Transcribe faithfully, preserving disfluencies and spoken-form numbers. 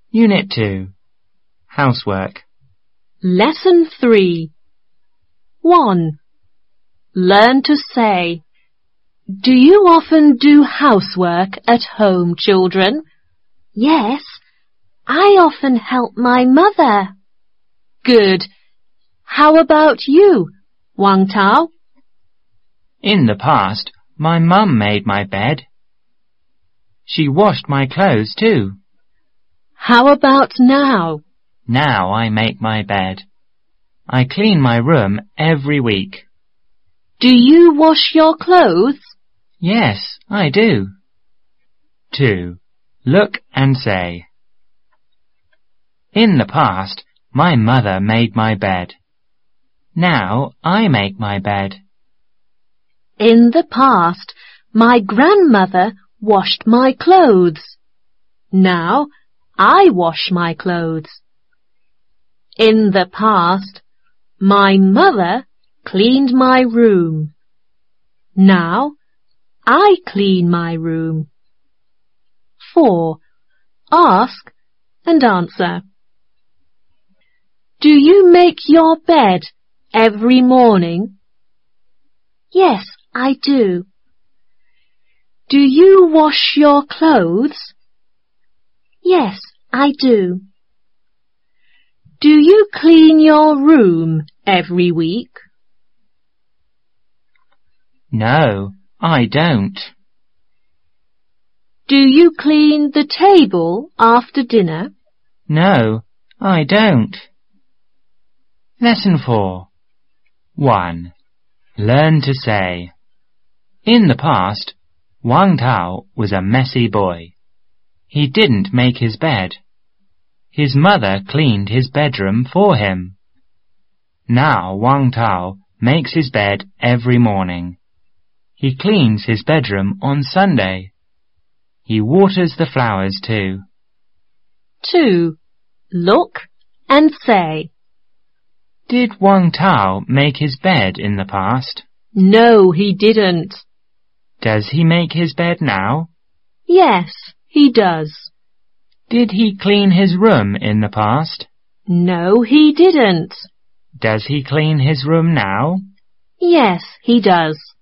Unit two. Housework. Lesson three. one. Learn to say. Do you often do housework at home, children? Yes, I often help my mother. Good. How about you, Wang Tao? In the past, my mum made my bed. She washed my clothes too. How about now? Now I make my bed. I clean my room every week. Do you wash your clothes? Yes, I do. two. Look and say. In the past, my mother made my bed. Now I make my bed. In the past, my grandmother washed my clothes. Now I wash my clothes. In the past, my mother cleaned my room. Now I clean my room. four. Ask and answer. Do you make your bed every morning? Yes, I do. Do you wash your clothes? Yes, I do. Do you clean your room every week? No, I don't. Do you clean the table after dinner? No, I don't. Lesson four. one. Learn to say. In the past, Wang Tao was a messy boy. He didn't make his bed. His mother cleaned his bedroom for him. Now Wang Tao makes his bed every morning. He cleans his bedroom on Sunday. He waters the flowers too. two. Look and say. Did Wang Tao make his bed in the past? No, he didn't. Does he make his bed now? Yes, he does. Did he clean his room in the past? No, he didn't. Does he clean his room now? Yes, he does.